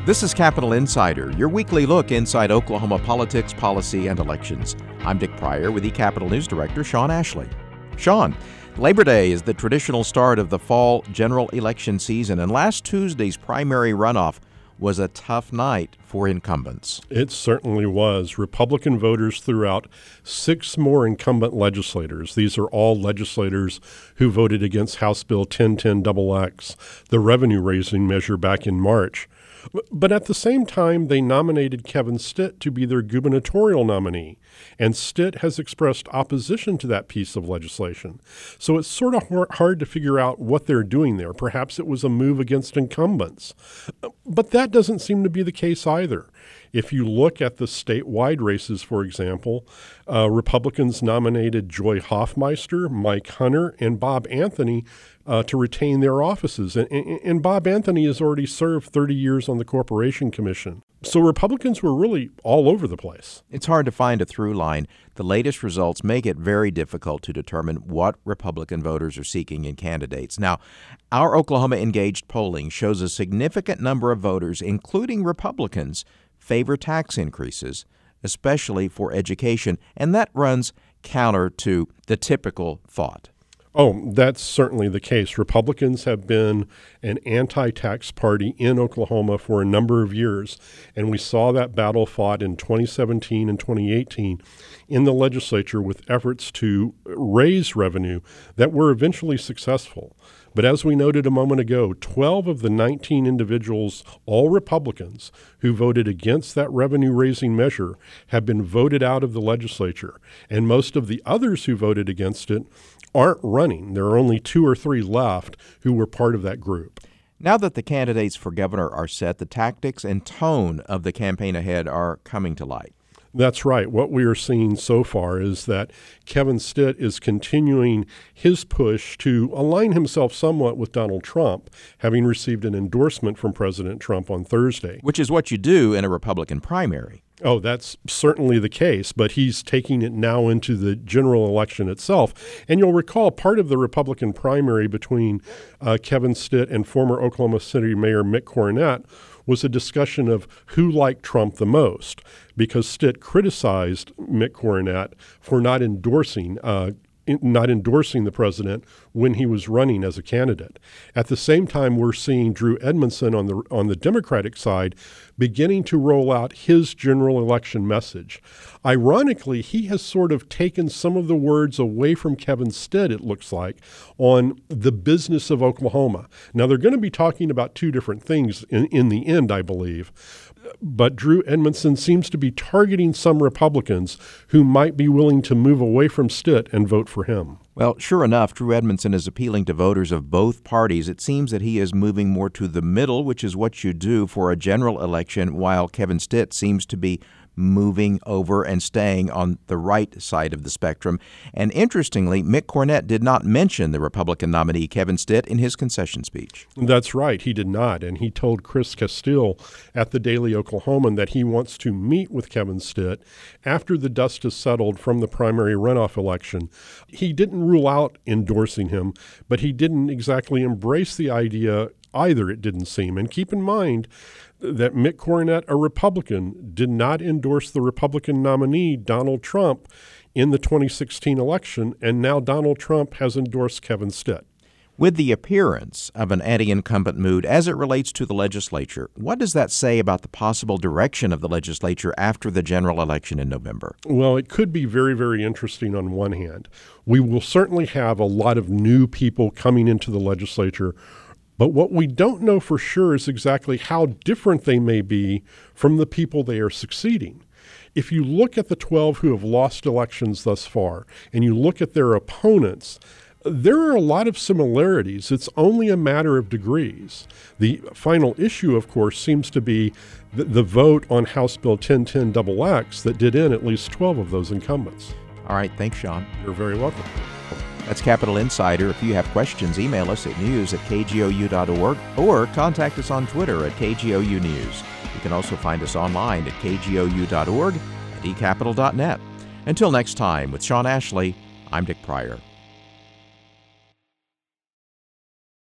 This is Capitol Insider, your weekly look inside Oklahoma politics, policy, and elections. I'm Dick Pryor with eCapitol News Director Sean Ashley. Sean, Labor Day is the traditional start of the fall general election season, and last Tuesday's primary runoff was a tough night for incumbents. It certainly was. Republican voters threw out 6 more incumbent legislators. These are all legislators who voted against House Bill 1010XX, the revenue-raising measure back in March. But at the same time, they nominated Kevin Stitt to be their gubernatorial nominee, and Stitt has expressed opposition to that piece of legislation. So it's sort of hard to figure out what they're doing there. Perhaps it was a move against incumbents. But that doesn't seem to be the case either. If you look at the statewide races, for example, Republicans nominated Joy Hoffmeister, Mike Hunter, and Bob Anthony to retain their offices. And Bob Anthony has already served 30 years on the Corporation Commission. So Republicans were really all over the place. It's hard to find a through line. The latest results make it very difficult to determine what Republican voters are seeking in candidates. Now, our Oklahoma Engaged polling shows a significant number of voters, including Republicans, favor tax increases, especially for education, and that runs counter to the typical thought. Oh, that's certainly the case. Republicans have been an anti-tax party in Oklahoma for a number of years, and we saw that battle fought in 2017 and 2018 in the legislature with efforts to raise revenue that were eventually successful. But as we noted a moment ago, 12 of the 19 individuals, all Republicans, who voted against that revenue-raising measure have been voted out of the legislature, and most of the others who voted against it aren't running. There are only 2 or 3 left who were part of that group. Now that the candidates for governor are set, the tactics and tone of the campaign ahead are coming to light. That's right. What we are seeing so far is that Kevin Stitt is continuing his push to align himself somewhat with Donald Trump, having received an endorsement from President Trump on Thursday. Which is what you do in a Republican primary. Oh, that's certainly the case, but he's taking it now into the general election itself. And you'll recall part of the Republican primary between Kevin Stitt and former Oklahoma City Mayor Mick Cornett was a discussion of who liked Trump the most, because Stitt criticized Mick Cornett for not endorsing the president when he was running as a candidate. At the same time, we're seeing Drew Edmondson on the Democratic side beginning to roll out his general election message. Ironically, he has sort of taken some of the words away from Kevin Stitt, it looks like, on the business of Oklahoma. Now, they're going to be talking about 2 different things in the end, I believe. But Drew Edmondson seems to be targeting some Republicans who might be willing to move away from Stitt and vote for him. Well, sure enough, Drew Edmondson is appealing to voters of both parties. It seems that he is moving more to the middle, which is what you do for a general election, while Kevin Stitt seems to be moving over and staying on the right side of the spectrum. And interestingly, Mick Cornett did not mention the Republican nominee Kevin Stitt in his concession speech. That's right, he did not. And he told Chris Castile at the Daily Oklahoman that he wants to meet with Kevin Stitt after the dust has settled from the primary runoff election. He didn't rule out endorsing him, but he didn't exactly embrace the idea either, it didn't seem. And keep in mind that Mick Cornett, a Republican, did not endorse the Republican nominee, Donald Trump, in the 2016 election, and now Donald Trump has endorsed Kevin Stitt. With the appearance of an anti-incumbent mood as it relates to the legislature, what does that say about the possible direction of the legislature after the general election in November? Well, it could be very, very interesting on one hand. We will certainly have a lot of new people coming into the legislature, but what we don't know for sure is exactly how different they may be from the people they are succeeding. If you look at the 12 who have lost elections thus far, and you look at their opponents, there are a lot of similarities. It's only a matter of degrees. The final issue, of course, seems to be the vote on House Bill 1010XX that did in at least 12 of those incumbents. All right, thanks, Sean. You're very welcome. That's Capitol Insider. If you have questions, email us at news@kgou.org or contact us on Twitter at KGOU News. You can also find us online at kgou.org and eCapitol.net. Until next time, with Sean Ashley, I'm Dick Pryor.